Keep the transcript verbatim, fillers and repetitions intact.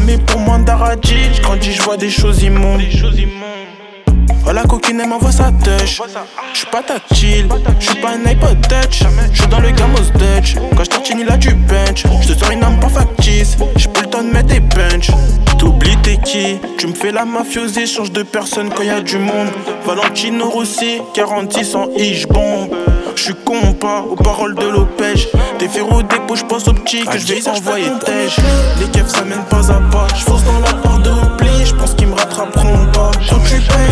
mais pour moins d'Aradji. J'grandis, j'vois des choses immondes. Oh la coquine elle m'envoie sa touch. J'suis pas tactile, j'suis pas un iPod touch. J'suis dans le gamos Dutch. Quand j'tartine il a du bench. J'te sors une arme pas factice. J'ai plus le temps de mettre des punch. T'oublies t'es qui? Tu me fais la mafiosie, change de personne quand y'a du monde. Valentino Rossi, quarante-six en ish bombe. J'suis compas aux paroles de Lopez. Des ferros dépôt, j'pense au petit que j'vais envoyer tège. Les keufs ça mène pas à pas. J'fonce dans la porte de repli, j'pense qu'ils me rattraperont pas. Quand tu payes